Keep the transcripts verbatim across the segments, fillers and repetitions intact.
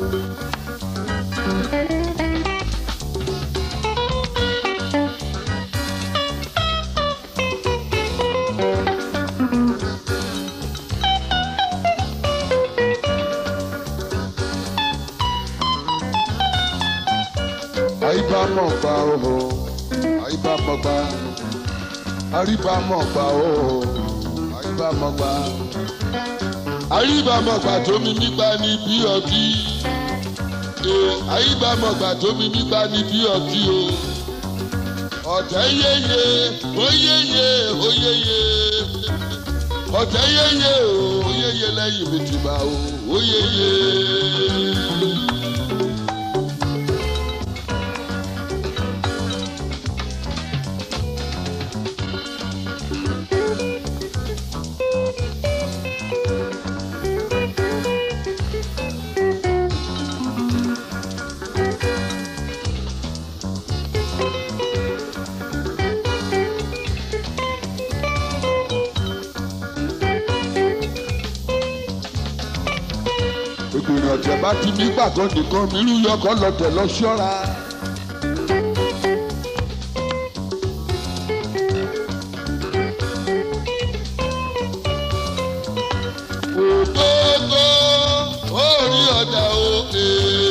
àyíbámọ̀gbà o àyíbámọ̀gbà àríbámọ̀gbà o àyíbámọ̀gbà àríbámọ̀gbà tó mi nígbà ní bí ọtí àyíbámọ̀gbà tó mi nígbà ní bí ọtí o ọ̀tẹ̀ yéye oyéye oyéye ọ̀tẹ̀ yéye oyéye lẹ́yìn mi ti bá o oyéye. ìgbìyànjú ọ̀tẹ̀ bá ti nígbà tó nìkan mírú yọkọ̀ lọ́tẹ̀ lọ ṣọ́ra. ògógó orí ọ̀dà òkè.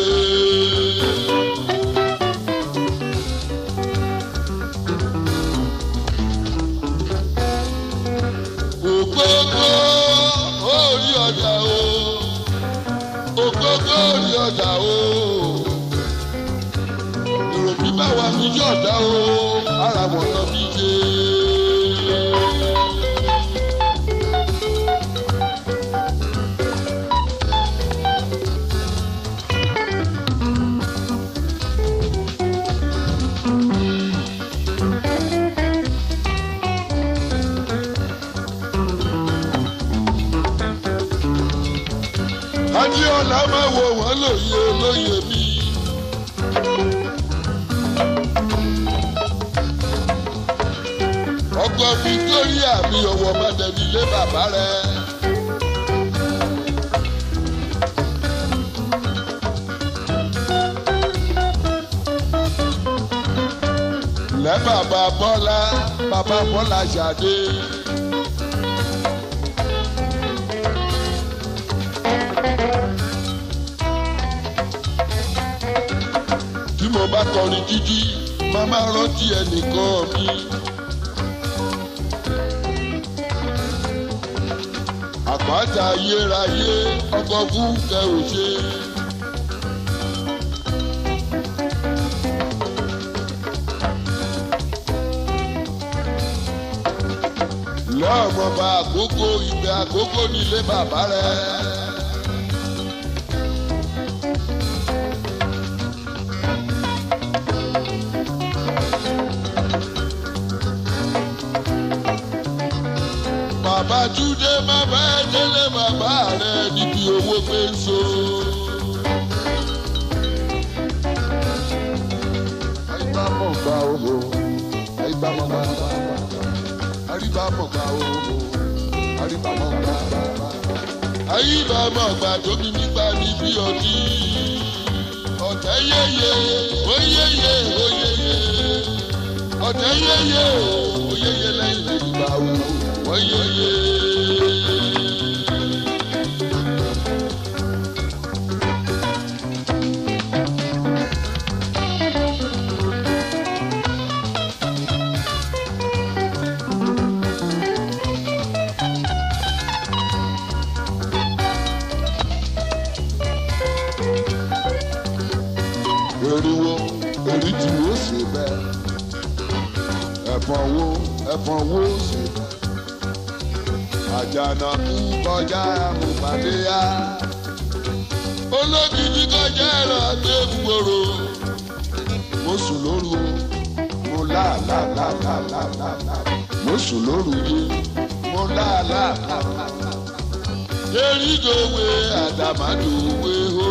ògógó orí ọ̀dà òkè. Ògógó orí ọ̀dà o, èrò bí bá wà ní yọ̀dá o, ara wọ̀ lọ bí jẹ́. Adéọlá máa wo wọ́n lóye lóye mi. ọkọ Victoria mi ọwọ́ mọ́tẹ́ni lé bàbá rẹ̀. lẹ́ bàbá Bọ́lá bàbá Bọ́lá Ṣadé. tí mo bá kọrin jíjí màmá rántí ẹnìkan mi. àpáta ayérayé ọkọ̀ fún kẹrùṣe. lọ́ọ̀mọba àkókò ìgbẹ́ àkókò nílé bàbá rẹ̀. bàbá Túndé bàbá Délé bàbá rẹ̀ níbi owó pé ń so. àyíbámọ̀gbà owó àyíbámọ̀gbà àríbámọ̀gbà owó àríbámọ̀gbà àyíbámọ̀gbà tó bí nípa níbi ọtí. ọ̀tẹ̀ yéye oyéye oyéye ọ̀tẹ̀ yéye oyéye lẹ́yìn ìgbà wo. Oyeye. Eriwo eri tí wo ṣe bẹ́ẹ̀ ẹ̀fọn wo ẹ̀fọn wo ṣe bẹ́ẹ̀. Àjànàkú kọjá àmùpàdé yá. Olókìkí kọjá ẹ̀rọ àgbẹ̀gbòrò. Mo sùn lóru o, mo láàláàláàláàláà. Mo sùn lóru yé, mo láàláàláàláà. Erígòwe àdàmàdòwe o.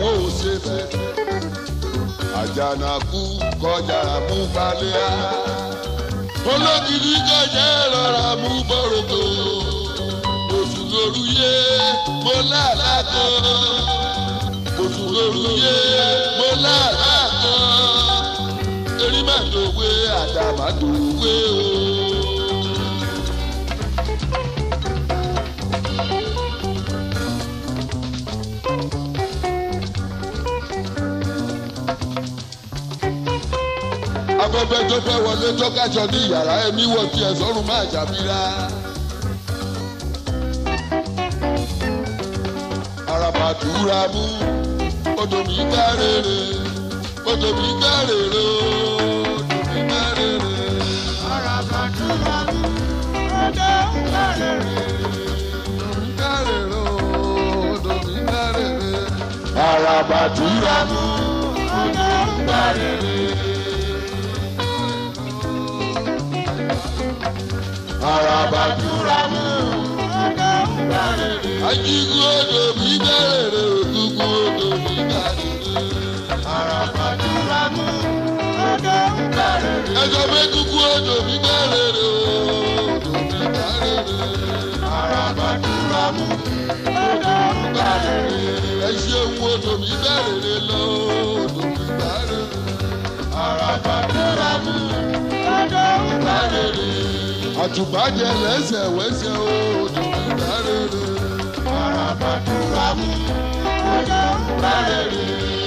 àwọn ò ṣe bẹ́ẹ̀. Àjànàkú kọjá mú balẹ̀ á. Ológìdí kọjá rọra mú bọ̀rọ̀kọ̀. Oṣù lóru yé mo láàlá kan. Oṣù lóru yé mo láàlá kan. Erí máa dòwe àdàmà dòwe o. Afẹ́fẹ́ tó fẹ́ wọlé tó kájọ ní yàrá ẹ̀mí wọ tiẹ̀ sọ́run máa jàbíra. Àràbàdúrà mú odò mi gbá rere odò mi gbá rere odò mi gbá rere. Àràbàdúrà mú odò mi gbá rere odò mi gbá rere odò mi gbá rere. Àràbàdúrà mú odò mi gbá rere. Àràbàdúrà mú odò mi gbá rere. Ajígun odò mi gbá rere ògùngùn odò mi gbá rere. Àràbàdúrà mú odò mi gbá rere. Ẹjọ́ mẹ́kúkú odò mi gbá rere odò mi gbá rere. Àràbàdúrà mú odò mi gbá rere. Ẹ ṣeun odò mi gbá rere lọ odò mi gbá rere. Àràbàdúrà mú odò mi gbá rere. Àtùbàjẹ́ lẹ́sẹ̀ wẹ́sẹ̀ odò mi gbá rere. Àràbàdúrà mú odò mi gbá rere.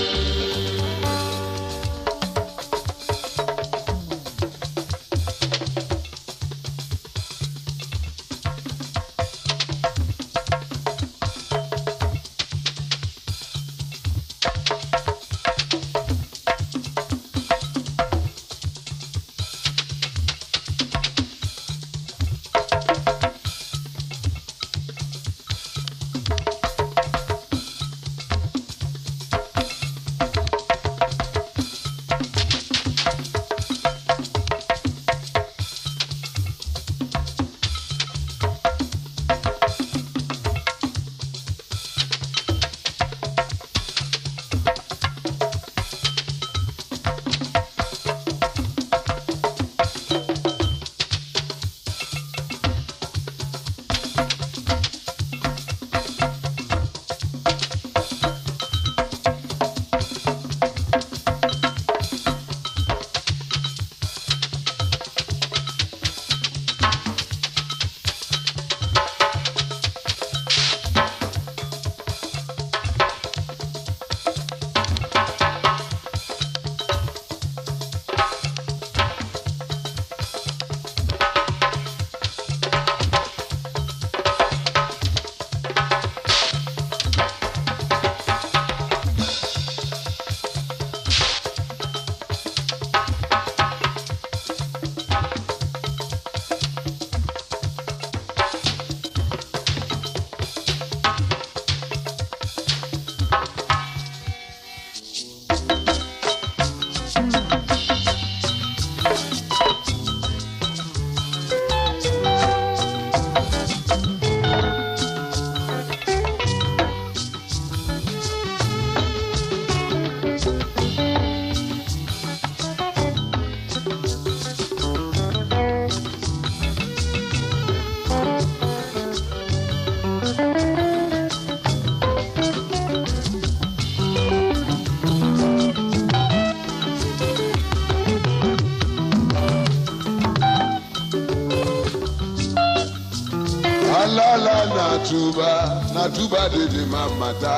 Alala natuba, natuba dede mamata.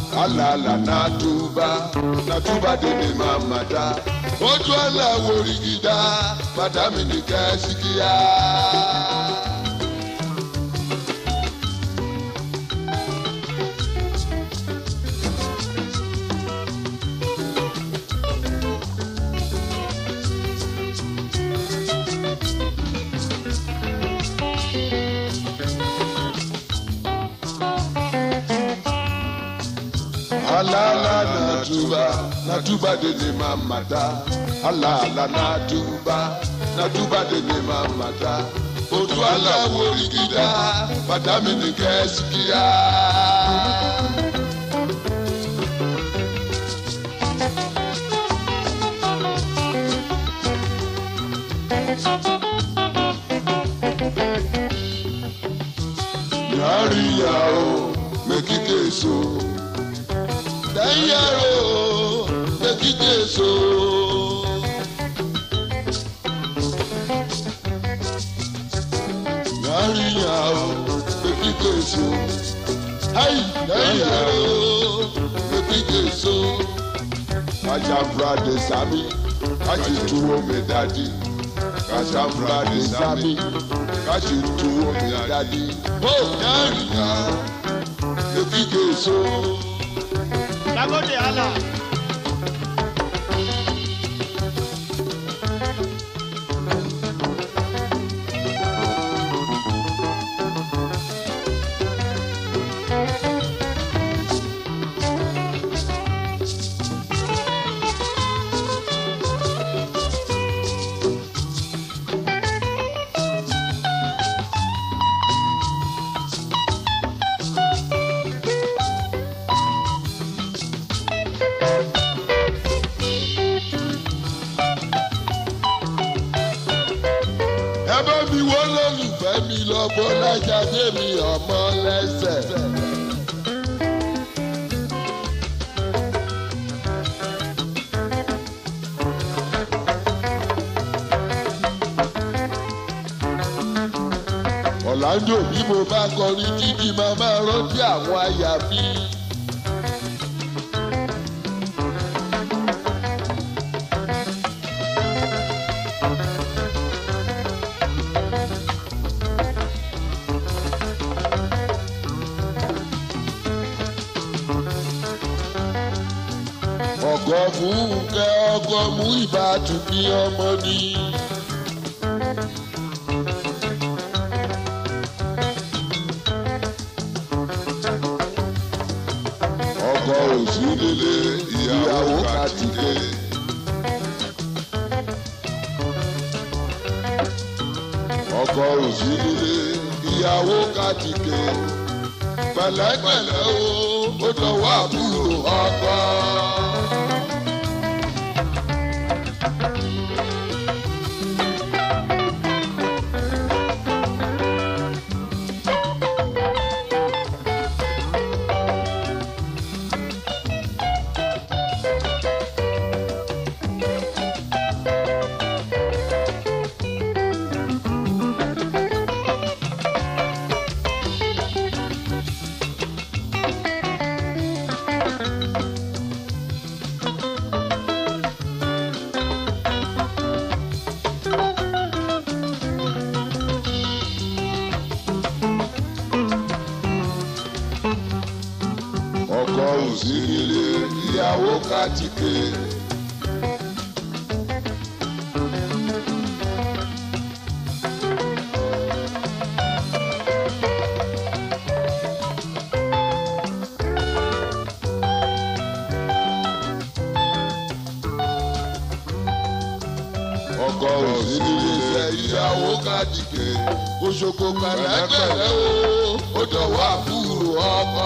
Alala natuba, natuba dede mamata. Ojú ala worigida, madami ni kesikia. Alala natuba, natuba dede mamata. Alala natuba, natuba dede mamata. Ojú ala worigida, madami ni kesikia. Yariya o, mekike so. Dayaro o, mekike so. Yariya o, mekike so. Hey, dayaro o, mekike so. Kajabra de sami, kaji tuwo me daddy. Kajabra de sami, kaji tuwo me daddy. Oh, Yariya, mekike so. Lagode Allah. Lọ́gbọ́ lájà débi ọmọ lẹ́sẹ̀. Ọ̀làǹdò bí mo bá kọrin títí máa máa rántí àwọn aya mi. Ọgọ́ Fúnkẹ́ ọgọ́ mú ìbátú bí ọmọ ní. Ọkọ òsì nílé ìyàwó kàtìké. Ọkọ òsì nílé ìyàwó kàtìké. Pẹ̀lẹ́pẹ̀lẹ́ o, ó dọ̀wọ́ àbúrò ọkọ. Ọkọ òsì nílé ìyàwó kàtìké. Ọkọ òsì nílé ìyàwó kàtìké. Òṣogbo pẹ̀lẹ́pẹ̀lẹ́ o, ó dọ̀wọ́ àbúrò ọkọ.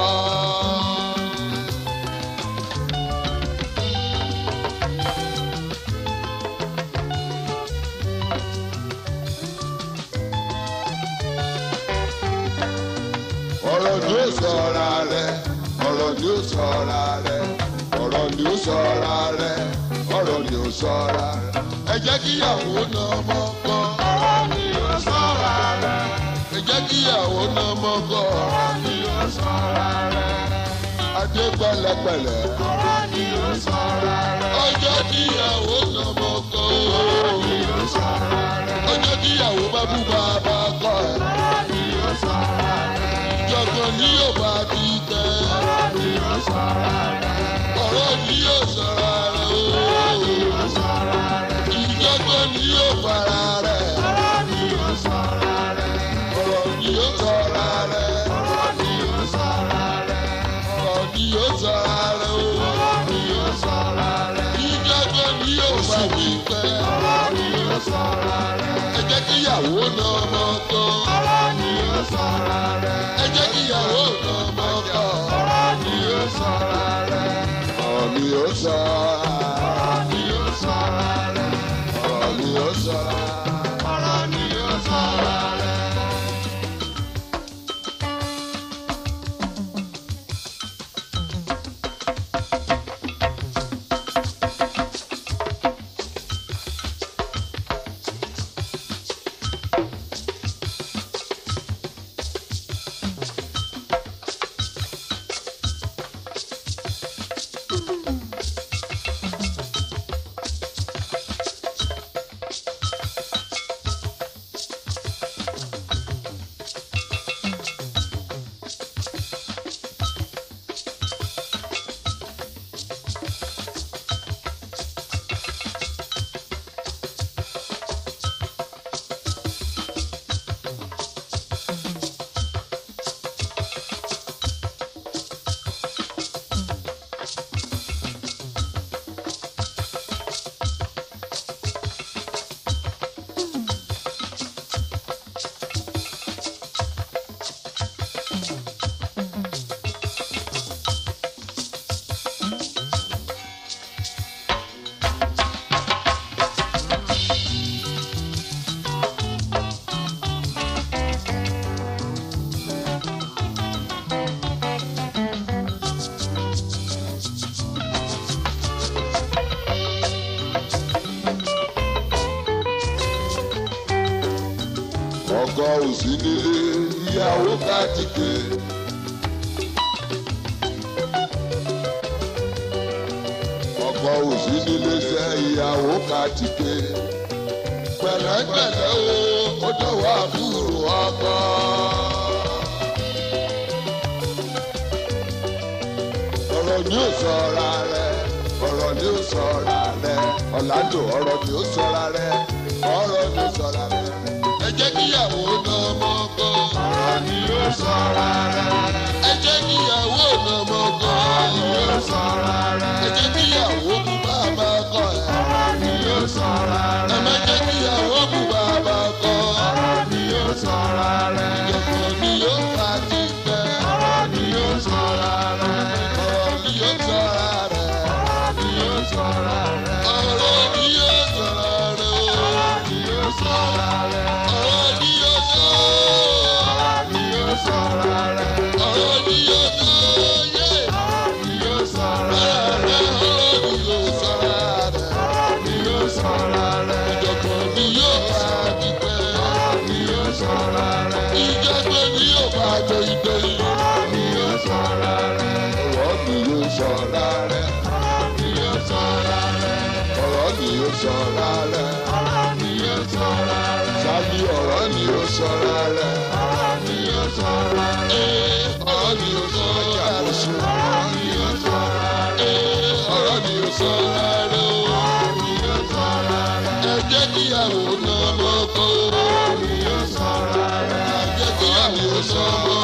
Ọ̀rọ̀ ni ó sọ̀ra rẹ̀, ọ̀rọ̀ ni ó sọ̀ra rẹ̀, ọ̀rọ̀ ni ó sọ̀ra rẹ̀, ọ̀rọ̀ ni ó sọ̀ra rẹ̀. Ẹ jẹ́ kíyàwó náà mọ́kọ́. Ọ̀rọ̀ ni ó sọ̀ra rẹ̀. Ẹ jẹ́ kíyàwó náà mọ́kọ́. Ọ̀rọ̀ ni ó sọ̀ra rẹ̀. Adé pẹ̀lẹ́pẹ̀lẹ́. Ọ̀rọ̀ ni ó sọ̀ra rẹ̀. Ọjọ́ kíyàwó náà mọ́kọ́. Ọ̀rọ̀ ni ó sọ̀ra rẹ̀. Ọjọ́ kíyàwó bá bú bàbá kọ́ ẹ̀. Ọ̀rọ̀ ni ó sọ̀ra rẹ̀. Jọ̀gbọ́n ni yóò bá ti tẹ̀. Ọ̀rọ̀ ni ó sọ̀ra rẹ̀. Ọ̀rọ̀ ni yóò sọ̀ra rẹ̀. Ọ̀rọ̀ ni ó sọ̀ra rẹ̀. Ìjọ̀gbọ́n ni yóò fara rẹ̀. Ọ̀rọ̀ ni ó sọ̀ra rẹ̀. Ọ̀rọ̀ ni yóò sọ̀ra rẹ̀. Ọ̀rọ̀ ni yóò sọ̀ra rẹ̀. Ọ̀rọ̀ ni yóò sọ̀ra rẹ̀. Ọ̀rọ̀ ni yóò sọ̀ra rẹ̀. Ìjọ̀gbọ́n ni yóò bá ti tẹ̀. Ọ̀rọ̀ ni yóò sọ̀ra rẹ̀. Ẹ jẹ́ kíyàwó náà mọ́kọ́. Ọ̀rọ̀ ni yóò sọ̀ra rẹ̀. Ẹ jẹ́ kíyàwó náà mọ́kọ́. Ọ̀rọ̀ ni yóò sọ̀ra rẹ̀. Ọ̀rọ̀ ni yóò sọ̀ra rẹ̀. Ọ̀rọ̀ ni yóò sọ̀ra rẹ̀. Ọ̀rọ̀ ni yóò sọ̀ra rẹ̀. ọkọ ò sí nílé ìyàwó kàtìkè. ọkọ ò sí nílé sẹ́ ìyàwó kàtìkè. pẹ̀lẹ́pẹ̀lẹ́ o ó dọ̀wọ́ àbúrò ọkọ. ọ̀rọ̀ ni ó sọ̀ra rẹ̀ ọ̀rọ̀ ni ó sọ̀ra rẹ̀ ọ̀làjò ọ̀rọ̀ ni ó sọ̀ra rẹ̀ ọ̀rọ̀ ni ó sọ̀ra rẹ̀. ẹ jẹ́ kíyàwó náà mọ́ kọ́. ọ̀rọ̀ ni ó sọ̀ra rẹ̀. ẹ jẹ́ kíyàwó náà mọ́ kọ́. ọ̀rọ̀ ni ó sọ̀ra rẹ̀. ẹ jẹ́ kíyàwó kú bàbá kọ́ ẹ̀. ọ̀rọ̀ ni ó sọ̀ra rẹ̀. ẹ má jẹ́ kíyàwó kú bàbá kọ́. ọ̀rọ̀ ni ó sọ̀ra rẹ̀. ìjọ̀gbọ̀n ni yóò fà ti fẹ́. ọ̀rọ̀ ni ó sọ̀ra rẹ̀. ọ̀rọ̀ ni yóò sọ̀ra rẹ̀. ọ̀rọ̀ ni yóò sọ̀ra rẹ̀. ọ̀rọ̀ ni yóò sọ̀ra rẹ̀. ọ̀rọ̀ ni yóò sọ̀ra rẹ̀. ọ̀rọ̀ ni yóò sọ̀ra rẹ̀. ọ̀rọ̀ ni yóò sọ̀ra yé. ọ̀rọ̀ ni yóò sọ̀ra rẹ̀. ọ̀rọ̀ ni yóò sọ̀ra rẹ̀. ọ̀rọ̀ ni yóò sọ̀ra rẹ̀. ìjọ̀gbọ̀n ni yóò bá dìgbẹ́. ọ̀rọ̀ ni yóò sọ̀ra rẹ̀. ìjọ̀gbọ̀n ni yóò bá jọ ìgbẹ́. ọ̀rọ̀ ni yóò sọ̀ra rẹ̀. ọ̀rọ̀ ni yóò sọ̀ra rẹ̀. ọ̀rọ̀ ni yóò sọ̀ra rẹ̀. ọ̀rọ̀ ni yóò sọ̀ra rẹ̀. ọ̀rọ̀ ni yóò sọ̀ra rẹ̀. sábì ọ̀rọ̀ ni yóò sọ̀ra rẹ̀. ọ̀rọ̀ ni yóò sọ̀ra rẹ̀. ọ̀rọ̀ ni yóò sọ̀ra rẹ̀. ọ̀rọ̀ ni yóò sọ̀ra rẹ̀. ọ̀rọ̀ ni yóò sọ̀ra rẹ̀. ọ̀rọ̀ ni yóò sọ̀ra rẹ̀. ẹ jẹ́ kíyàwó náà mọ́ kọ́. ọ̀rọ̀ ni yóò sọ̀ra rẹ̀. ẹ jẹ́ kíyàwó náà mọ́ kọ́.